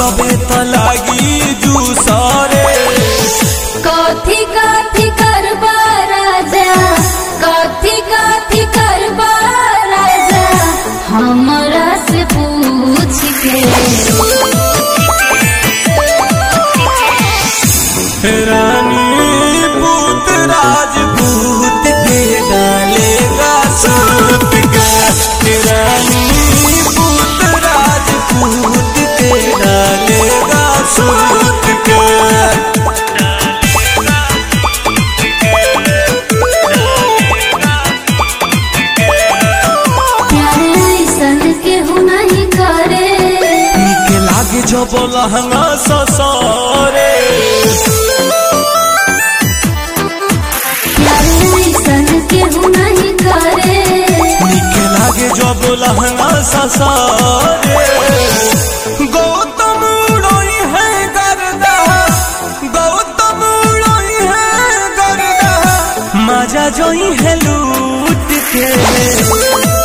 तबे त लागी दूसरे। कथी कथी करबा राजा, कथी कथी करबा राजा, हमरा से पूछ के। रानी पूत राजपूत के डालेगा सूत का, रानी पूत राजपूत के डालेगा सूत का। जब लहंगा ससारे निके लागे जब लहंगा ससारे। गौतम उड़ोई है गर्दा, गौतम उड़ोई है गर्दा, मजा जोई है लूट के।